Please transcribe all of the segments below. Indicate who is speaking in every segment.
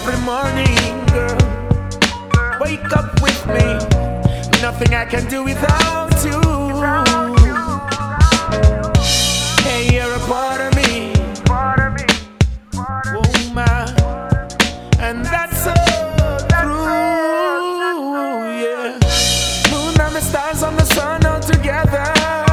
Speaker 1: every morning, girl. Wake up with me. Nothing I can do without you. Hey, you're a part of me, woman, and that's so true. Yeah, moon and the stars and the sun all together,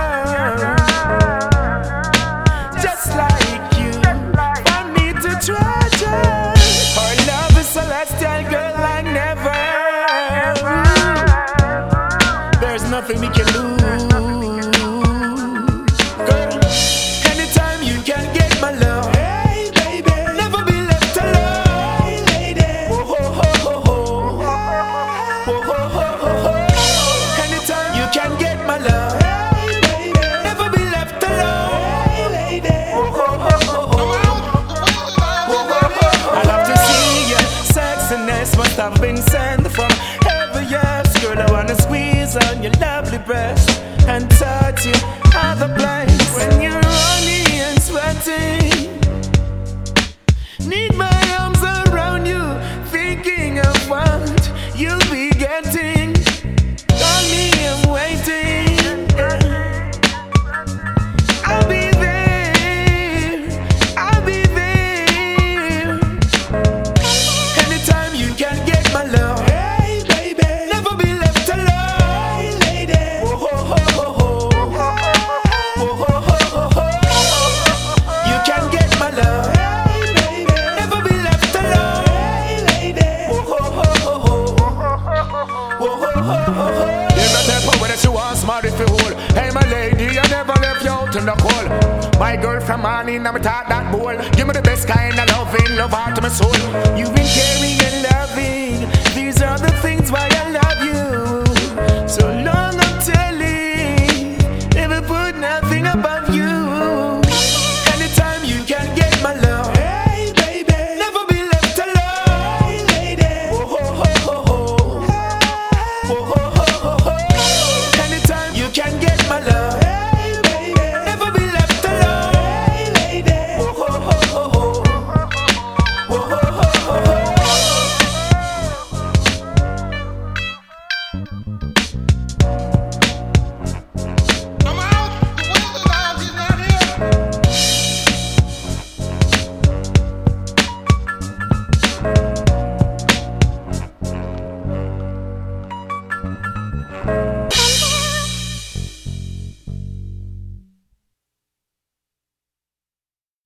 Speaker 1: just like you. I need to treasure. Our love is celestial, girl, like never. There's nothing we can lose. Girl, anytime you can get my love. Hey, baby, never be left alone. Hey, lady. Whoa, ho, ho, ho, ho. Whoa, ho, ho, ho, ho. Anytime you can get my love. Hey, baby, never be left alone. Hey, lady. Whoa, ho, ho, ho, ho. Whoa, ho, ho, ho. I love to see your sexiness must have been sent from heaven, yes. Girl, I wanna squeeze on your lovely breast and touch you other place when you're running and sweating. Need my arms around you, thinking of what you'll be getting. Call me, I'm waiting. I'll be there. I'll be there. Anytime you can get my love. Hey, baby, never be left alone. Hey, lady. Whoa, ho, ho, ho, ho. Whoa, ho, ho, ho, ho. You can get my love. Hey, baby, never be left alone. Hey, lady. Whoa, ho, ho, ho, ho. Whoa, ho, ho, ho, ho. There's no tempo when she wants smart if you hold. Hey, my lady, I never left you out in the cold. My girl from morning, I'm talk that bowl. Give me the best kind of loving, love heart to my soul. You've been caring and loving. These are the things why